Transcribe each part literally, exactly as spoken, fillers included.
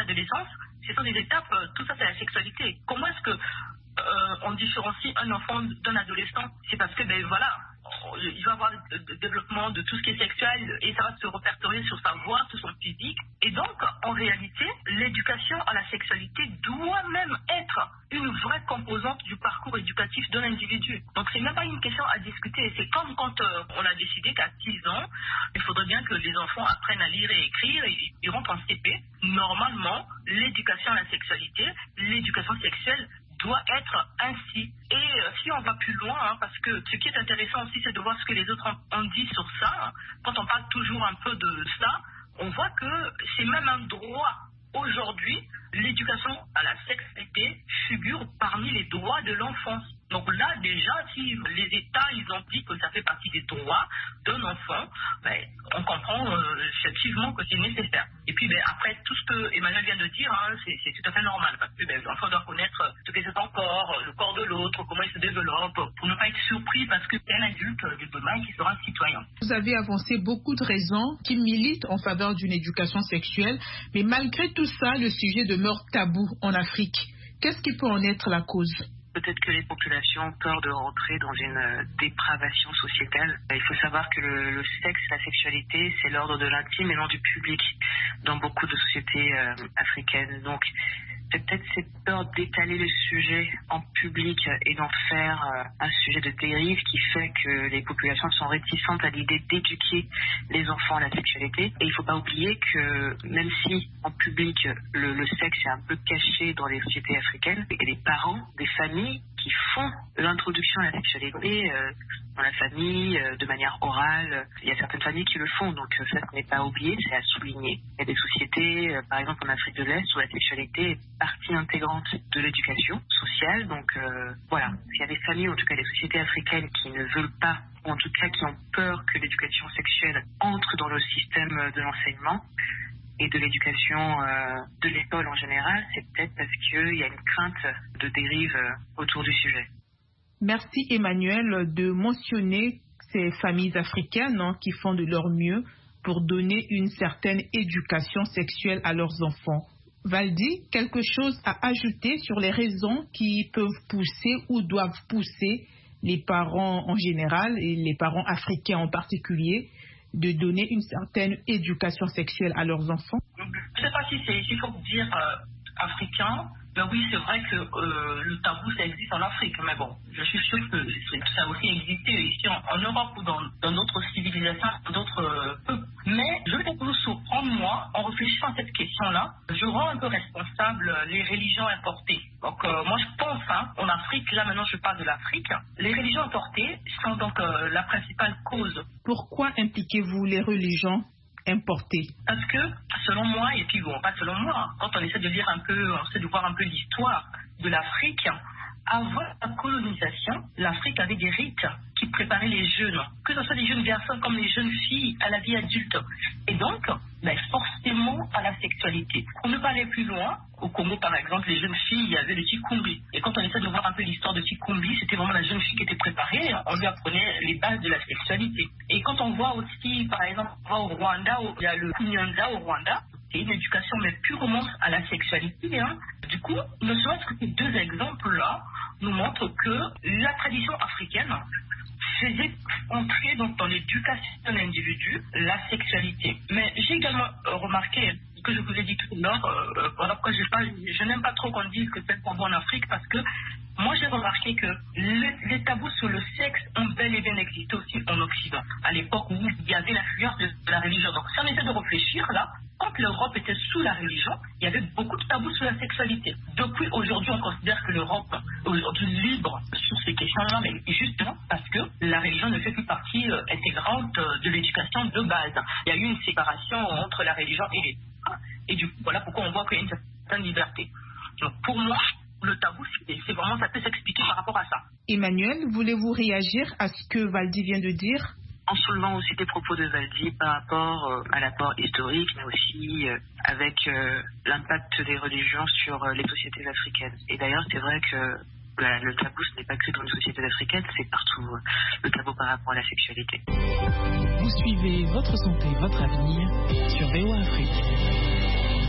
l'adolescence, ce sont des étapes, euh, tout ça c'est la sexualité. Comment est-ce que euh, on différencie un enfant d'un adolescent? C'est parce que, ben voilà, il va avoir le développement de tout ce qui est sexuel et ça va se répertorier sur sa voix, sur son physique. Et donc, en réalité, l'éducation à la sexualité doit même être une vraie composante du parcours éducatif d'un individu. Donc, c'est même pas une question à discuter. C'est comme quand euh, on a décidé qu'à six ans, il faudrait bien que les enfants apprennent à lire et écrire et ils rentrent en C P. Normalement, l'éducation à la sexualité, l'éducation sexuelle doit être ainsi. Et euh, si on va plus loin, hein, parce que ce qui est intéressant aussi, c'est de voir ce que les autres ont, ont dit sur ça. Hein. Quand on parle toujours un peu de ça, on voit que c'est même un droit. Aujourd'hui, l'éducation à la sexualité figure parmi les droits de l'enfance. Donc là, déjà, si les États, ils ont dit que ça fait partie des droits d'un enfant, ben, on comprend euh, effectivement que c'est nécessaire. Et puis, ben, après, tout ce que Emmanuel vient de dire, hein, c'est, c'est tout à fait normal, parce que ben, l'enfant doit connaître ce qu'est son corps, le corps de l'autre, comment il se développe, pour ne pas être surpris, parce que c'est un adulte de demain qui sera citoyen. Vous avez avancé beaucoup de raisons qui militent en faveur d'une éducation sexuelle, mais malgré tout ça, le sujet demeure tabou en Afrique. Qu'est-ce qui peut en être la cause ? Peut-être que les populations ont peur de rentrer dans une euh, dépravation sociétale. Il faut savoir que le, le sexe, la sexualité, c'est l'ordre de l'intime et non du public dans beaucoup de sociétés euh, africaines. Donc, c'est peut-être cette peur d'étaler le sujet en public et d'en faire euh, un sujet de dérive qui fait que les populations sont réticentes à l'idée d'éduquer les enfants à la sexualité. Et il ne faut pas oublier que même si en public le, le sexe est un peu caché dans les sociétés africaines, il y a des parents, des familles qui font l'introduction à la sexualité euh, dans la famille, euh, de manière orale. Il y a certaines familles qui le font, donc euh, ça, ce n'est pas oublié, c'est à souligner. Il y a des sociétés, euh, par exemple en Afrique de l'Est, où la sexualité est partie intégrante de l'éducation sociale. Donc euh, voilà, il y a des familles, en tout cas des sociétés africaines, qui ne veulent pas, ou en tout cas qui ont peur que l'éducation sexuelle entre dans le système de l'enseignement et de l'éducation euh, de l'école en général, c'est peut-être parce qu'il y a une crainte de dérive euh, autour du sujet. Merci Emmanuel de mentionner ces familles africaines hein, qui font de leur mieux pour donner une certaine éducation sexuelle à leurs enfants. Valdi, quelque chose à ajouter sur les raisons qui peuvent pousser ou doivent pousser les parents en général et les parents africains en particulier de donner une certaine éducation sexuelle à leurs enfants? Je ne sais pas si c'est, s'il faut dire euh, africain, mais oui, c'est vrai que euh, le tabou, ça existe en Afrique. Mais bon, je suis sûr que ça a aussi existé ici en, en Europe ou dans, dans d'autres civilisations, dans d'autres euh, peuples. Mais je vais vous surprendre, moi, en réfléchissant à cette question-là, je rends un peu responsable les religions importées. Donc, euh, moi, je pense, hein, en Afrique, là maintenant je parle de l'Afrique, les religions importées sont donc euh, la principale cause. Pourquoi impliquez-vous les religions importées? Parce que, selon moi, et puis bon, pas selon moi, quand on essaie de lire un peu, on essaie de voir un peu l'histoire de l'Afrique, avant la colonisation, l'Afrique avait des rites qui préparaient les jeunes, que ce soit les jeunes garçons comme les jeunes filles à la vie adulte. Et donc, ben, forcément à la sexualité. Pour ne pas aller plus loin, au Congo par exemple, les jeunes filles, il y avait le Tikumbi. Et quand on essaie de voir un peu l'histoire de Tikumbi, c'était vraiment la jeune fille qui était préparée, on lui apprenait les bases de la sexualité. Et quand on voit aussi, par exemple, on va au Rwanda, où il y a le Kunyanda au Rwanda, c'est une éducation mais purement à la sexualité. Hein. Du coup, ne serait-ce que ces deux exemples-là nous montrent que la tradition africaine faisait entrer donc dans l'éducation de l'individu la sexualité. Mais j'ai également euh, remarqué ce que je vous ai dit tout à l'heure, euh, voilà pourquoi j'ai pas, je n'aime pas trop qu'on dise que c'est tabou en Afrique, parce que moi j'ai remarqué que les, les tabous sur le sexe ont bel et bien existé aussi en Occident, à l'époque où il y avait l'influence de, de la religion. Donc si on essaie de réfléchir là, quand l'Europe était sous la religion, il y avait beaucoup de tabous sur la sexualité. Depuis aujourd'hui, on considère que l'Europe est aujourd'hui libre sur ces questions-là, mais justement parce que la religion ne fait plus partie euh, intégrante euh, de l'éducation de base. Il y a eu une séparation entre la religion et l'État, et du coup, voilà pourquoi on voit qu'il y a une certaine liberté. Donc pour moi, le tabou, c'est, c'est vraiment, ça peut s'expliquer par rapport à ça. Emmanuel, voulez-vous réagir à ce que Valdi vient de dire? En soulevant aussi des propos de Valdi par rapport euh, à l'apport historique, mais aussi euh, avec euh, l'impact des religions sur euh, les sociétés africaines. Et d'ailleurs, c'est vrai que la, le tabou, ce n'est pas que dans les sociétés africaines, c'est partout euh, le tabou par rapport à la sexualité. Vous suivez Votre Santé, Votre Avenir sur V O A Afrique.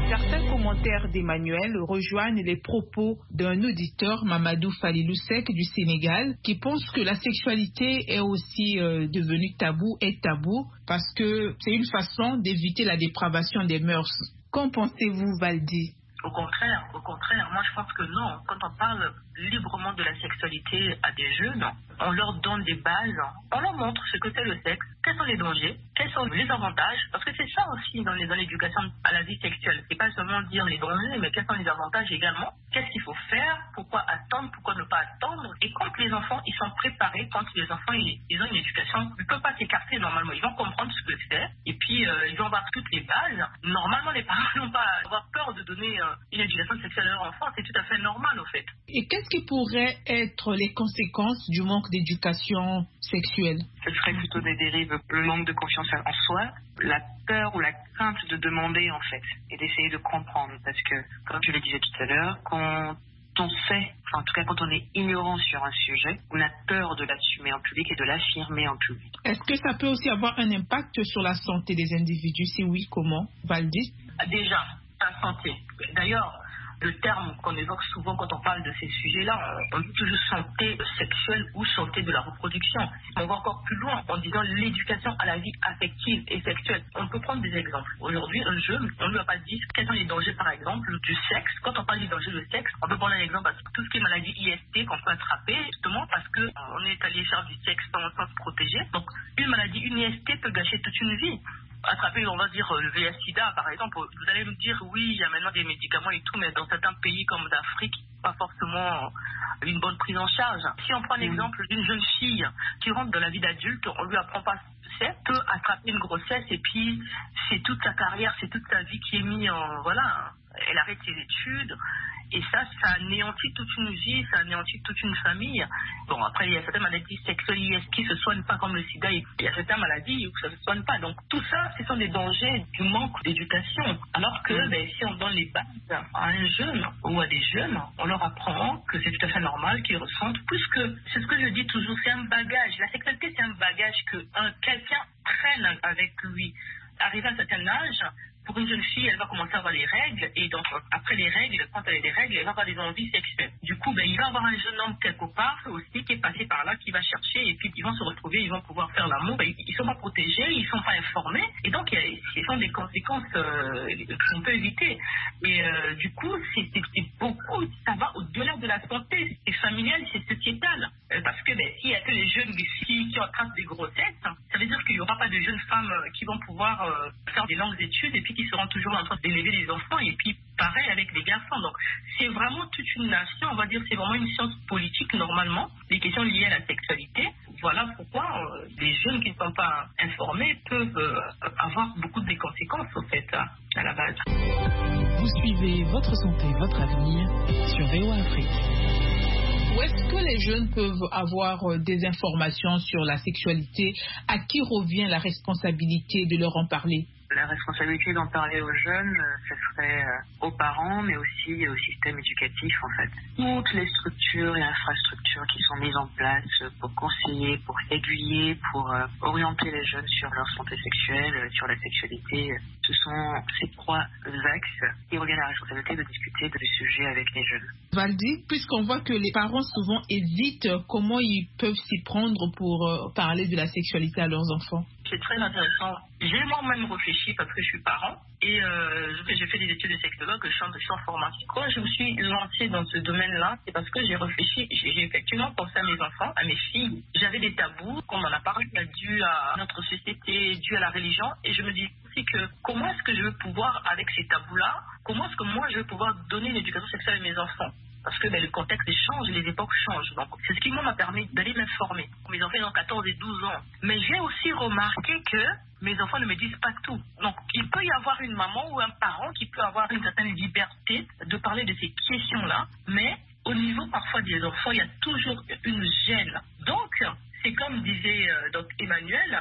Certains commentaires d'Emmanuel rejoignent les propos d'un auditeur, Mamadou Falilousek du Sénégal, qui pense que la sexualité est aussi euh, devenue tabou et tabou parce que c'est une façon d'éviter la dépravation des mœurs. Qu'en pensez-vous, Valdi? Au contraire, au contraire, moi je pense que non. Quand on parle librement de la sexualité à des jeunes, on leur donne des bases, on leur montre ce que c'est le sexe, quels sont les dangers, quels sont les avantages, parce que c'est ça aussi dans l'éducation à la vie sexuelle. C'est pas seulement dire les dangers, mais quels sont les avantages également, qu'est-ce qu'il faut faire, pourquoi attendre, pourquoi ne pas attendre. Et quand les enfants, ils sont préparés, quand les enfants, ils, ils ont une éducation, ils ne peuvent pas s'écarter normalement, ils vont comprendre ce que c'est, et puis euh, ils vont avoir toutes les bases. Normalement, les parents n'ont pas à avoir peur de donner euh, une éducation sexuelle à leur enfant, c'est tout à fait normal au fait. Et qu'est-ce qui pourrait être les conséquences du manque d'éducation sexuelle? Ce serait plutôt des dérives, le manque de confiance en soi, la peur ou la crainte de demander en fait, et d'essayer de comprendre. Parce que, comme je le disais tout à l'heure, quand on sait, en tout cas quand on est ignorant sur un sujet, on a peur de l'assumer en public et de l'affirmer en public. Est-ce que ça peut aussi avoir un impact sur la santé des individus? Si oui, comment, Valdi? Déjà, la santé. D'ailleurs, le terme qu'on évoque souvent quand on parle de ces sujets-là, on dit toujours santé sexuelle ou santé de la reproduction. On va encore plus loin en disant l'éducation à la vie affective et sexuelle. On peut prendre des exemples. Aujourd'hui, un jeune, on ne lui a pas dit quels sont les dangers, par exemple, du sexe. Quand on parle des dangers du sexe, on peut prendre un exemple parce que tout ce qui est maladie I S T qu'on peut attraper, justement parce qu'on est allé faire du sexe sans, sans se protéger. Donc, une maladie, une I S T peut gâcher toute une vie. Attraper, on va dire, le V I H sida, par exemple, vous allez me dire, oui, il y a maintenant des médicaments et tout, mais dans certains pays comme l'Afrique, pas forcément une bonne prise en charge. Si on prend l'exemple d'une jeune fille qui rentre dans la vie d'adulte, on lui apprend pas ce que c'est, peut attraper une grossesse et puis c'est toute sa carrière, c'est toute sa vie qui est mise en, voilà, elle arrête ses études. Et ça, ça anéantit toute une vie, ça anéantit toute une famille. Bon, après, il y a certaines maladies sexuelles qui ne se soignent pas comme le sida. Il y a certaines maladies où ça ne se soigne pas. Donc, tout ça, ce sont des dangers du manque d'éducation. Alors que ben, si on donne les bases à un jeune ou à des jeunes, on leur apprend que c'est tout à fait normal qu'ils ressentent. Puisque, c'est ce que je dis toujours, c'est un bagage. La sexualité, c'est un bagage que un, quelqu'un traîne avec lui. Arrivé à un certain âge, pour une jeune fille, elle va commencer à avoir des règles, et donc après les règles, quand elle a des règles, elle va avoir des envies sexuelles. Du coup, ben, il va avoir un jeune homme quelque part aussi qui est passé par là, qui va chercher, et puis ils vont se retrouver, ils vont pouvoir faire l'amour. Ben, ils ne sont pas protégés, ils ne sont pas informés, et donc ce sont des conséquences euh, qu'on peut éviter. Et euh, du coup, c'est beaucoup, ça va au-delà de la santé, c'est familial, c'est sociétal. Euh, parce que ben, s'il n'y a que les jeunes filles qui attrapent des grossesses, ça veut dire qu'il n'y aura pas de jeunes femmes qui vont pouvoir euh, faire des longues études, et puis qui seront toujours en train d'élever les enfants, et puis pareil avec les garçons. Donc c'est vraiment toute une nation, on va dire, c'est vraiment une science politique normalement, les questions liées à la sexualité. Voilà pourquoi euh, les jeunes qui ne sont pas informés peuvent euh, avoir beaucoup de conséquences au fait à, à la base. Vous suivez Votre Santé, Votre Avenir sur V O A Afrique. Où est-ce que les jeunes peuvent avoir des informations sur la sexualité? À qui revient la responsabilité de leur en parler? La responsabilité d'en parler aux jeunes, ce serait aux parents, mais aussi au système éducatif, en fait. Toutes les structures et infrastructures qui sont mises en place pour conseiller, pour aiguiller, pour orienter les jeunes sur leur santé sexuelle, sur la sexualité, ce sont ces trois axes qui reviennent à la responsabilité de discuter du sujet avec les jeunes. Valdi, puisqu'on voit que les parents souvent hésitent, comment ils peuvent s'y prendre pour parler de la sexualité à leurs enfants? C'est très intéressant. J'ai moi-même réfléchi parce que je suis parent et euh, j'ai fait des études de sexologue, je suis en, je suis en formation. Quand je me suis lancée dans ce domaine-là, c'est parce que j'ai réfléchi, j'ai effectivement pensé à mes enfants, à mes filles. J'avais des tabous, comme on en a parlé, dû à notre société, dû à la religion, et je me dis aussi que comment est-ce que je veux pouvoir, avec ces tabous-là, comment est-ce que moi je veux pouvoir donner une éducation sexuelle à mes enfants? Parce que ben, le contexte change, les époques changent. Donc, c'est ce qui m'a permis d'aller m'informer. Mes enfants ont quatorze et douze ans. Mais j'ai aussi remarqué que mes enfants ne me disent pas tout. Donc, il peut y avoir une maman ou un parent qui peut avoir une certaine liberté de parler de ces questions-là. Mais au niveau parfois des enfants, il y a toujours une gêne. Donc, c'est comme disait euh, donc Emmanuel,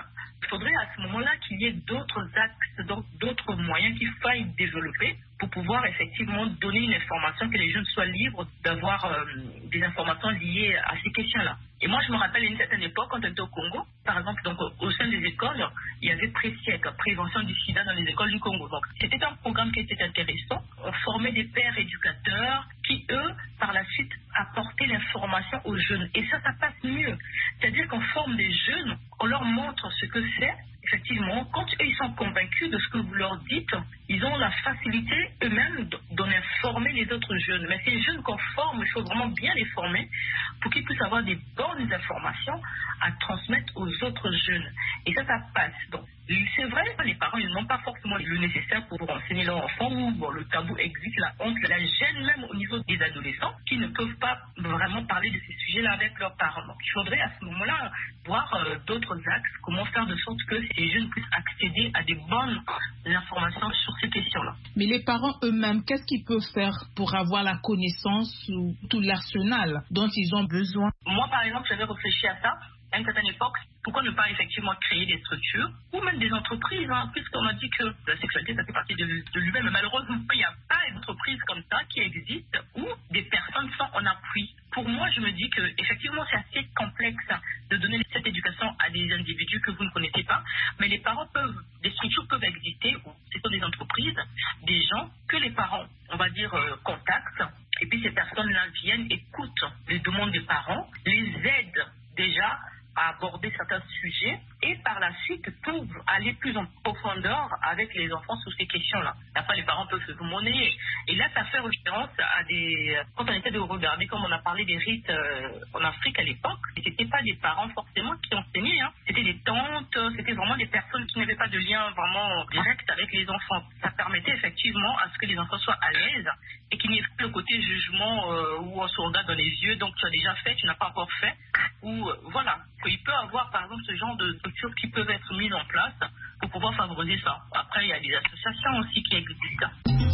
Il faudrait à ce moment-là qu'il y ait d'autres axes, donc d'autres moyens qu'il faille développer pour pouvoir effectivement donner une information, que les jeunes soient libres d'avoir euh, des informations liées à ces questions-là. Et moi, je me rappelle à une certaine époque, quand j'étais au Congo, par exemple, donc, au sein des écoles, il y avait Présiec, prévention du sida dans les écoles du Congo. Donc, c'était un programme qui était intéressant. On formait des pères éducateurs qui, eux, par la suite, apportaient l'information aux jeunes. Et ça, ça passe mieux. C'est-à-dire qu'on forme des jeunes, on leur montre ce que c'est. Effectivement, quand eux, ils sont convaincus de ce que vous leur dites, ils ont la facilité eux-mêmes d'en informer les autres jeunes. Mais ces jeunes qu'on forme, il faut vraiment bien les former pour qu'ils puissent avoir des bonnes informations à transmettre aux autres jeunes. Et ça, ça passe. Donc, c'est vrai, les parents, ils n'ont pas forcément le nécessaire pour enseigner leurs enfants, ou bon, le tabou existe, la honte, la gêne même au niveau des adolescents qui ne peuvent pas vraiment parler de ces sujets-là avec leurs parents. Donc, il faudrait à ce moment-là voir euh, d'autres axes, comment faire de sorte que ces jeunes puissent accéder à des bonnes informations sur ces questions-là. Mais les parents eux-mêmes, qu'est-ce qu'ils peuvent faire pour avoir la connaissance ou tout l'arsenal dont ils ont besoin? Moi, par exemple, j'avais réfléchi à ça. À une certaine époque, pourquoi ne pas effectivement créer des structures ou même des entreprises, hein, puisqu'on a dit que la sexualité, ça fait partie de, de lui-même. Mais malheureusement, il n'y a pas d'entreprise comme ça qui existe où des personnes sont en appui. Pour moi, je me dis que effectivement, c'est assez complexe de donner cette éducation à des individus que vous ne connaissez pas, mais les parents peuvent, des structures peuvent exister, ou ce sont des entreprises, des gens que les parents, on va dire, euh, contactent, et puis ces personnes-là viennent, écoutent les demandes des parents, les aident déjà à aborder certains sujets et par la suite peuvent aller plus en profondeur avec les enfants sur ces questions-là. Après, les parents peuvent se monnayer. Et là, ça fait référence à des... Quand on essaie de regarder, comme on a parlé des rites euh, en Afrique à l'époque, et c'était pas des parents forcément qui enseignaient, hein. C'était des tantes, c'était vraiment des personnes qui n'avaient pas de lien vraiment direct avec les enfants. Ça permettait effectivement à ce que les enfants soient à l'aise et qu'il n'y ait plus le côté jugement euh, où on se regarde dans les yeux, donc tu as déjà fait, tu n'as pas encore fait, ou euh, voilà. Il peut y avoir par exemple ce genre de structures qui peuvent être mises en place pour pouvoir favoriser ça. Après, il y a des associations aussi qui existent.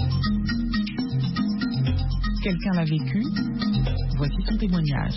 Quelqu'un l'a vécu, voici son témoignage.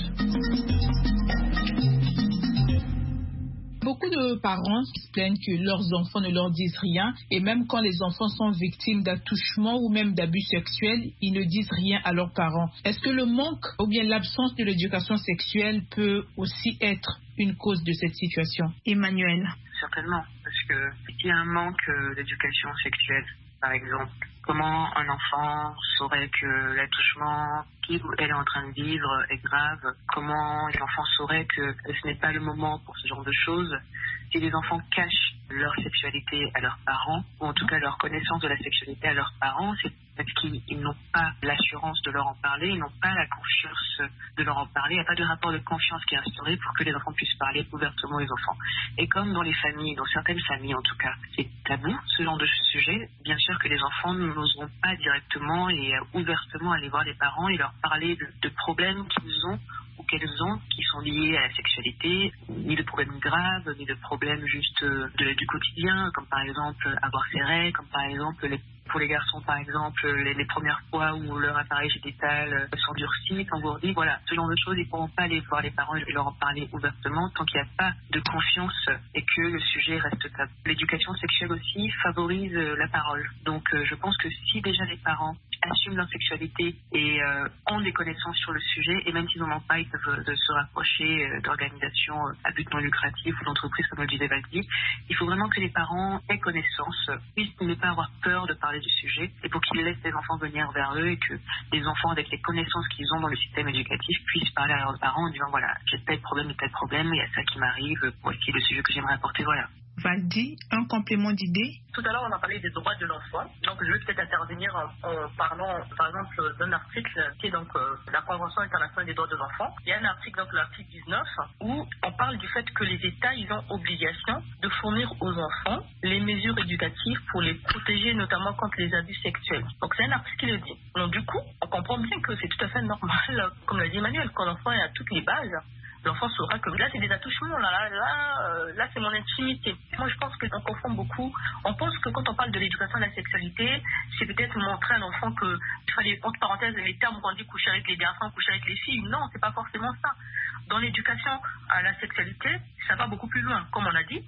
Beaucoup de parents se plaignent que leurs enfants ne leur disent rien, et même quand les enfants sont victimes d'attouchements ou même d'abus sexuels, ils ne disent rien à leurs parents. Est-ce que le manque ou bien l'absence de l'éducation sexuelle peut aussi être une cause de cette situation? Emmanuel. Certainement, parce que s'il y a un manque d'éducation sexuelle, par exemple, comment un enfant saurait que l'attouchement qu'il ou elle est en train de vivre est grave? Comment l'enfant saurait que ce n'est pas le moment pour ce genre de choses? Si les enfants cachent leur sexualité à leurs parents, ou en tout cas leur connaissance de la sexualité à leurs parents, c'est parce qu'ils n'ont pas l'assurance de leur en parler, ils n'ont pas la confiance de leur en parler, il n'y a pas de rapport de confiance qui est instauré pour que les enfants puissent parler ouvertement aux enfants. Et comme dans les familles, dans certaines familles en tout cas, c'est tabou ce genre de sujet, bien sûr que les enfants n'oseront pas directement et ouvertement aller voir les parents et leur parler de, de problèmes qu'ils ont ou qu'elles ont qui sont liés à la sexualité, ni de problèmes graves, ni de problèmes juste de, du quotidien, comme par exemple avoir ses règles, comme par exemple les pour les garçons, par exemple, les, les premières fois où leur appareil génital s'endurcit, quand vous leur dites, voilà, ce genre de choses, ils ne pourront pas aller voir les parents et leur en parler ouvertement tant qu'il n'y a pas de confiance et que le sujet reste tabou. L'éducation sexuelle aussi favorise la parole. Donc, euh, je pense que si déjà les parents assument leur sexualité et euh, ont des connaissances sur le sujet, et même s'ils n'en ont pas, ils peuvent euh, se rapprocher euh, d'organisations à but non lucratif ou d'entreprises comme le disait Valdi. Il faut vraiment que les parents aient connaissance, puissent ne pas avoir peur de parler du sujet, et pour qu'ils laissent les enfants venir vers eux et que les enfants, avec les connaissances qu'ils ont dans le système éducatif, puissent parler à leurs parents en disant voilà, j'ai tel problème et tel problème, il y a ça qui m'arrive, voici le sujet que j'aimerais apporter, voilà. Valdi, un complément d'idée? Tout à l'heure, on a parlé des droits de l'enfant. Donc, je vais peut-être intervenir en, en parlant, par exemple, d'un article qui est donc euh, la Convention internationale des droits de l'enfant. Il y a un article, donc l'article dix-neuf, où on parle du fait que les États, ils ont obligation de fournir aux enfants les mesures éducatives pour les protéger, notamment contre les abus sexuels. Donc, c'est un article qui le dit. Donc, du coup, on comprend bien que c'est tout à fait normal, comme l'a dit Emmanuel, quand l'enfant est à toutes les bases. L'enfant saura que là, c'est des attouchements, là, là, là, euh, là c'est mon intimité. Moi, je pense qu'on confond beaucoup. On pense que quand on parle de l'éducation à la sexualité, c'est peut-être montrer à l'enfant que, il fallait, entre parenthèses, les termes qu'on dit coucher avec les garçons, coucher avec les filles. Non, c'est pas forcément ça. Dans l'éducation à la sexualité, ça va beaucoup plus loin. Comme on a dit,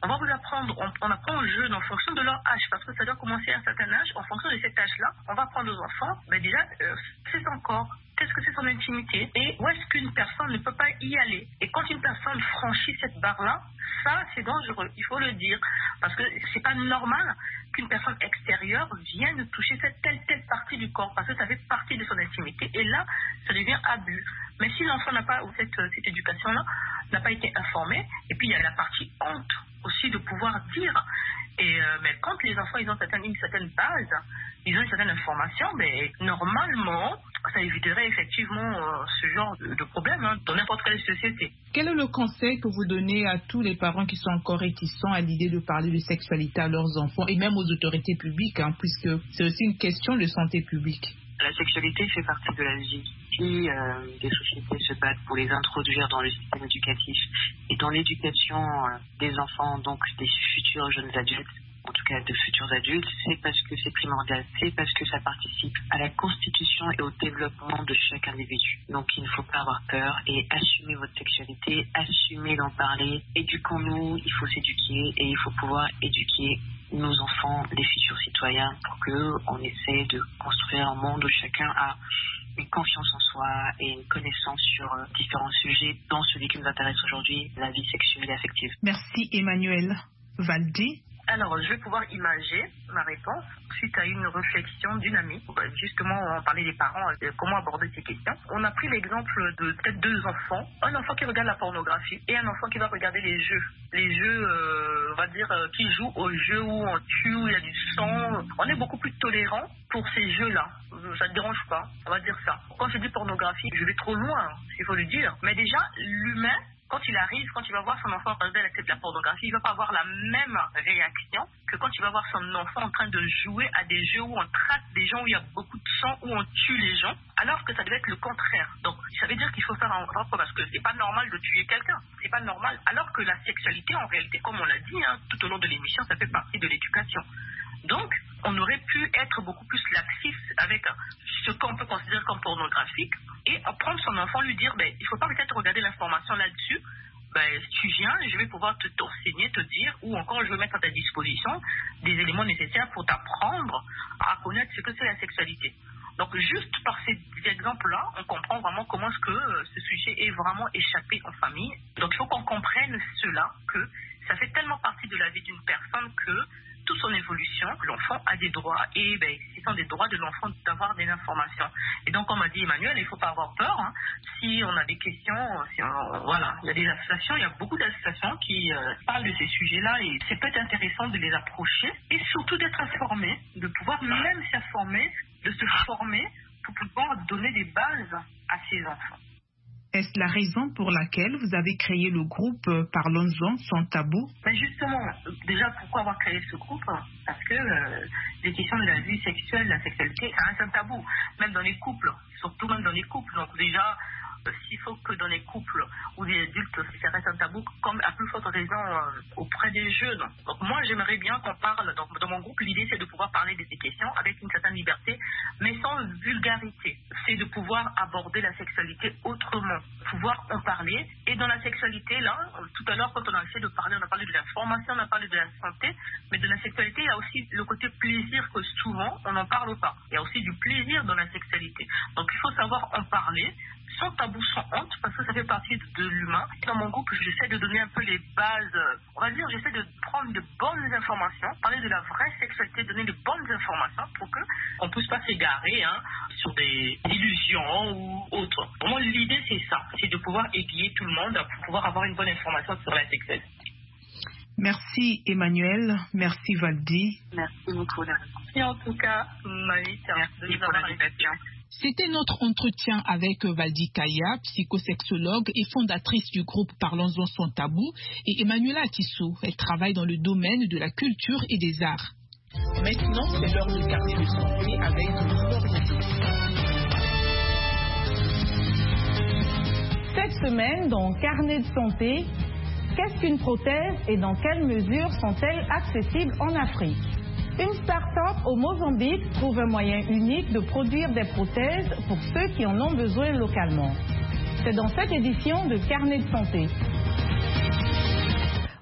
On va vous apprendre, on, on apprend aux jeunes en fonction de leur âge, parce que ça doit commencer à un certain âge. En fonction de cet âge-là, on va apprendre aux enfants, ben déjà, euh, c'est son corps. Qu'est-ce que c'est son intimité et où est-ce qu'une personne ne peut pas y aller. Et quand une personne franchit cette barre-là, ça, c'est dangereux, il faut le dire. Parce que c'est pas normal qu'une personne extérieure vienne toucher cette telle, telle partie du corps, parce que ça fait partie de son intimité. Et là, ça devient abus. Mais si l'enfant n'a pas, ou cette, cette éducation-là, n'a pas été informé, et puis il y a la partie honte aussi de pouvoir dire. Et euh, mais quand les enfants ils ont certaine, une certaine base, ils ont une certaine information, mais normalement, ça éviterait effectivement euh, ce genre de, de problème hein, dans n'importe quelle société. Quel est le conseil que vous donnez à tous les parents qui sont encore réticents à l'idée de parler de sexualité à leurs enfants et même aux autorités publiques, hein, puisque c'est aussi une question de santé publique? La sexualité fait partie de la vie. Si euh, des sociétés se battent pour les introduire dans le système éducatif et dans l'éducation euh, des enfants, donc des futurs jeunes adultes, en tout cas de futurs adultes, c'est parce que c'est primordial, c'est parce que ça participe à la constitution et au développement de chaque individu. Donc il ne faut pas avoir peur et assumer votre sexualité, assumer d'en parler, éduquons-nous, il faut s'éduquer et il faut pouvoir éduquer nos enfants, les futurs citoyens, pour qu'on essaie de construire un monde où chacun a une confiance en soi et une connaissance sur euh, différents sujets, dont celui qui nous intéresse aujourd'hui, la vie sexuelle et affective. Merci Emmanuel. Valdi? Alors, je vais pouvoir imager ma réponse suite à une réflexion d'une amie. Justement, on parlait des parents, de comment aborder ces questions. On a pris l'exemple de peut-être deux enfants. Un enfant qui regarde la pornographie et un enfant qui va regarder les jeux. Les jeux, euh, on va dire, euh, qui jouent aux jeux où on tue, où il y a du sang. On est beaucoup plus tolérant pour ces jeux-là. Ça ne dérange pas, on va dire ça. Quand je dis pornographie, je vais trop loin, il faut le dire. Mais déjà, l'humain, quand il arrive, quand il va voir son enfant regarder la tête de la pornographie, il ne va pas avoir la même réaction que quand il va voir son enfant en train de jouer à des jeux où on traque des gens, où il y a beaucoup de sang, où on tue les gens, alors que ça devait être le contraire. Donc, ça veut dire qu'il faut faire un rapport parce que c'est pas normal de tuer quelqu'un. C'est pas normal. Alors que la sexualité, en réalité, comme on l'a dit, hein, tout au long de l'émission, ça fait partie de l'éducation. Donc, on aurait pu être beaucoup plus laxiste avec ce qu'on peut considérer comme pornographique et prendre son enfant, lui dire, ben, il ne faut pas peut-être regarder l'information là-dessus. Ben, si tu viens, je vais pouvoir te t'enseigner, te dire, ou encore je vais mettre à ta disposition des éléments nécessaires pour t'apprendre à connaître ce que c'est la sexualité. Donc, juste par ces exemples-là, on comprend vraiment comment est-ce que ce sujet est vraiment échappé en famille. Donc, il faut qu'on comprenne cela, que ça fait tellement partie de la vie d'une personne que toute son évolution, l'enfant a des droits et ben, ce sont des droits de l'enfant d'avoir des informations. Et donc, comme a dit Emmanuel, il ne faut pas avoir peur. Hein. Si on a des questions, si on, voilà, il y a des associations, il y a beaucoup d'associations qui euh, parlent de ces sujets-là et c'est peut-être intéressant de les approcher et surtout d'être informé, de pouvoir même s'informer, de se former pour pouvoir donner des bases à ces enfants. Est-ce la raison pour laquelle vous avez créé le groupe Parlons-en sans tabou? Ben justement, déjà, pourquoi avoir créé ce groupe? Parce que euh, les questions de la vie sexuelle, la sexualité, ça reste un tabou, même dans les couples, surtout même dans les couples. Donc déjà, euh, s'il faut que dans les couples ou les adultes, ça reste un tabou, comme à plus forte raison euh, auprès des jeunes. Donc moi, j'aimerais bien qu'on parle, donc, dans mon groupe, l'idée c'est de pouvoir parler de ces questions avec une certaine liberté, mais sans vulgarité. C'est de pouvoir aborder la sexualité autrement, pouvoir en parler. Et dans la sexualité, là, tout à l'heure, quand on a essayé de parler, on a parlé de la formation, on a parlé de la santé, mais de la sexualité, il y a aussi le côté plaisir que souvent, on n'en parle pas. Il y a aussi du plaisir dans la sexualité. Donc, il faut savoir en parler, sans tabou, sans honte, parce que ça fait partie de l'humain. Dans mon groupe, j'essaie de donner un peu les bases, on va dire, j'essaie de prendre de bonnes informations, parler de la vraie sexualité, donner de bonnes informations pour qu'on ne puisse pas s'égarer hein, sur des illusions ou autres. Pour moi, l'idée, c'est ça, c'est de pouvoir aiguiller tout le monde pour pouvoir avoir une bonne information sur la sexualité. Merci Emmanuel, merci Valdi. Merci beaucoup. Merci en tout cas, Marie, merci pour l'invitation. C'était notre entretien avec Valdi Kaya, psychosexologue et fondatrice du groupe Parlons-en sans tabou, et Emmanuela Atisso. Elle travaille dans le domaine de la culture et des arts. Maintenant, c'est l'heure du carnet de santé avec Florian. Cette semaine, dans Carnet de santé, qu'est-ce qu'une prothèse et dans quelle mesure sont-elles accessibles en Afrique? Une start-up au Mozambique trouve un moyen unique de produire des prothèses pour ceux qui en ont besoin localement. C'est dans cette édition de Carnet de santé.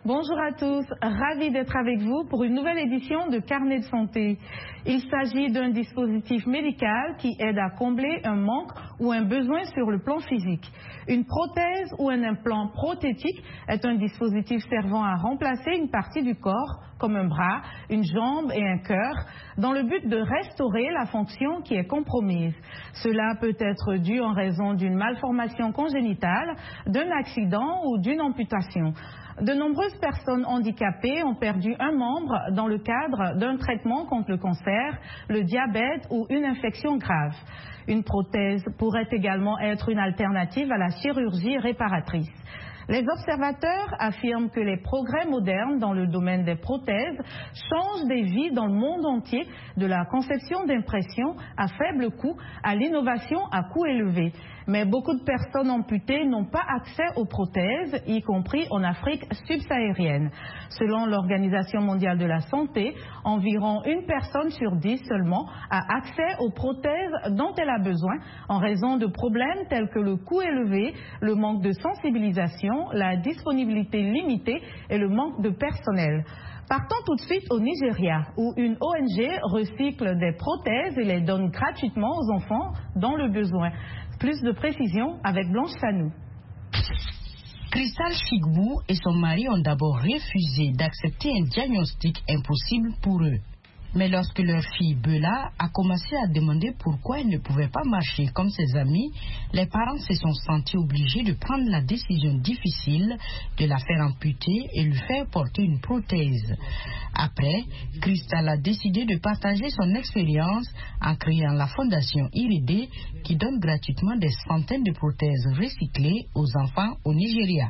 Bonjour à tous, ravi d'être avec vous pour une nouvelle édition de Carnet de santé. Il s'agit d'un dispositif médical qui aide à combler un manque ou un besoin sur le plan physique. Une prothèse ou un implant prothétique est un dispositif servant à remplacer une partie du corps, comme un bras, une jambe et un cœur, dans le but de restaurer la fonction qui est compromise. Cela peut être dû en raison d'une malformation congénitale, d'un accident ou d'une amputation. De nombreuses personnes handicapées ont perdu un membre dans le cadre d'un traitement contre le cancer, le diabète ou une infection grave. Une prothèse pourrait également être une alternative à la chirurgie réparatrice. Les observateurs affirment que les progrès modernes dans le domaine des prothèses changent des vies dans le monde entier, de la conception d'impressions à faible coût à l'innovation à coût élevé. Mais beaucoup de personnes amputées n'ont pas accès aux prothèses, y compris en Afrique subsaharienne. Selon l'Organisation mondiale de la santé, environ une personne sur dix seulement a accès aux prothèses dont elle a besoin en raison de problèmes tels que le coût élevé, le manque de sensibilisation, la disponibilité limitée et le manque de personnel. Partons tout de suite au Nigeria, où une O N G recycle des prothèses et les donne gratuitement aux enfants dans le besoin. Plus de précisions avec Blanche Sanou. Crystal Chigbou et son mari ont d'abord refusé d'accepter un diagnostic impossible pour eux. Mais lorsque leur fille Bella a commencé à demander pourquoi elle ne pouvait pas marcher comme ses amis, les parents se sont sentis obligés de prendre la décision difficile de la faire amputer et lui faire porter une prothèse. Après, Crystal a décidé de partager son expérience en créant la fondation Iride qui donne gratuitement des centaines de prothèses recyclées aux enfants au Nigeria.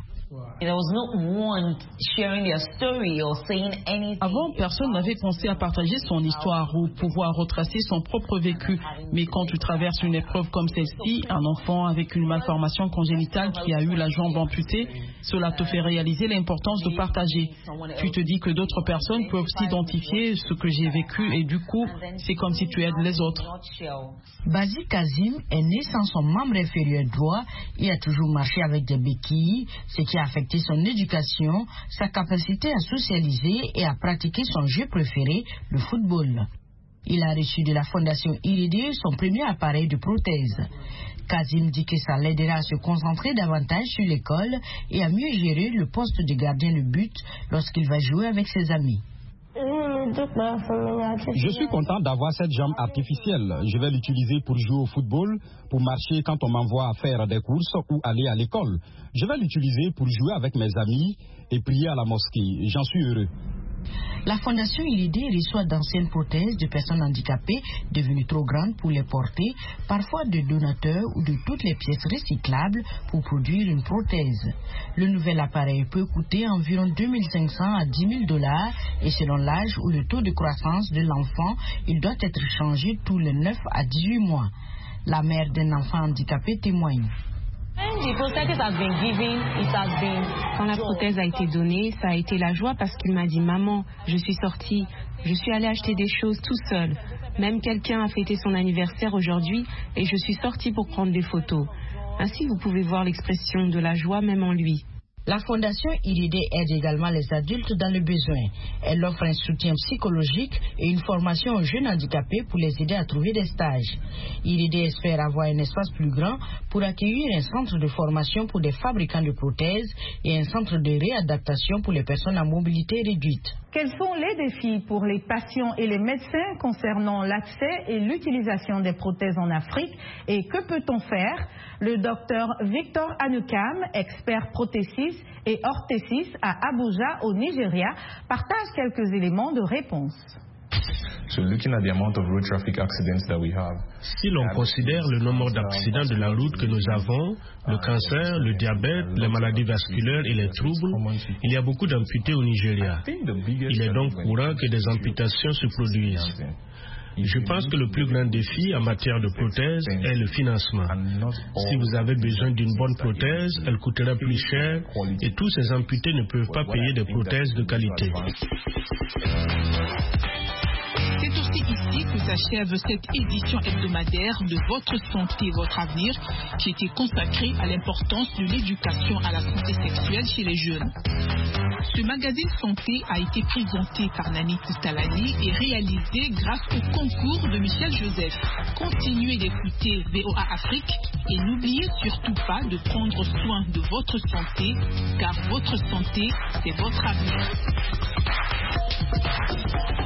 Avant, personne n'avait pensé à partager son histoire ou pouvoir retracer son propre vécu. Mais quand tu traverses une épreuve comme celle-ci, un enfant avec une malformation congénitale qui a eu la jambe amputée, cela te fait réaliser l'importance de partager. Tu te dis que d'autres personnes peuvent s'identifier ce que j'ai vécu et du coup, c'est comme si tu aides les autres. Bazi Kazim est né sans son membre inférieur droit et a toujours marché avec des béquilles, ce qui a affecté son éducation, sa capacité à socialiser et à pratiquer son jeu préféré, le football. Il a reçu de la fondation Iride son premier appareil de prothèse. Kazim dit que ça l'aidera à se concentrer davantage sur l'école et à mieux gérer le poste de gardien de but lorsqu'il va jouer avec ses amis. Je suis content d'avoir cette jambe artificielle. Je vais l'utiliser pour jouer au football, pour marcher quand on m'envoie à faire des courses ou aller à l'école. Je vais l'utiliser pour jouer avec mes amis et prier à la mosquée. J'en suis heureux. La fondation Iride reçoit d'anciennes prothèses de personnes handicapées devenues trop grandes pour les porter, parfois de donateurs ou de toutes les pièces recyclables pour produire une prothèse. Le nouvel appareil peut coûter environ deux mille cinq cents à dix mille dollars et selon l'âge ou le taux de croissance de l'enfant, il doit être changé tous les neuf à dix-huit mois. La mère d'un enfant handicapé témoigne. Quand la prothèse a été donnée, ça a été la joie parce qu'il m'a dit « Maman, je suis sortie, je suis allée acheter des choses tout seul. Même quelqu'un a fêté son anniversaire aujourd'hui et je suis sortie pour prendre des photos. » Ainsi, vous pouvez voir l'expression de la joie même en lui. La fondation Iride aide également les adultes dans le besoin. Elle offre un soutien psychologique et une formation aux jeunes handicapés pour les aider à trouver des stages. Iride espère avoir un espace plus grand pour accueillir un centre de formation pour des fabricants de prothèses et un centre de réadaptation pour les personnes à mobilité réduite. Quels sont les défis pour les patients et les médecins concernant l'accès et l'utilisation des prothèses en Afrique et que peut-on faire? Le docteur Victor Anukam, expert prothésiste et orthésiste à Abuja au Nigeria, partage quelques éléments de réponse. Si l'on considère le nombre d'accidents de la route que nous avons, le cancer, le diabète, les maladies vasculaires et les troubles, il y a beaucoup d'amputés au Nigeria. Il est donc courant que des amputations se produisent. Je pense que le plus grand défi en matière de prothèse est le financement. Si vous avez besoin d'une bonne prothèse, elle coûtera plus cher et tous ces amputés ne peuvent pas payer des prothèses de qualité. C'est aussi ici que s'achève cette édition hebdomadaire de Votre santé, votre avenir, qui était consacrée à l'importance de l'éducation à la santé sexuelle chez les jeunes. Ce magazine santé a été présenté par Nanit Talani et réalisé grâce au concours de Michel Joseph. Continuez d'écouter V O A Afrique et n'oubliez surtout pas de prendre soin de votre santé, car votre santé, c'est votre avenir.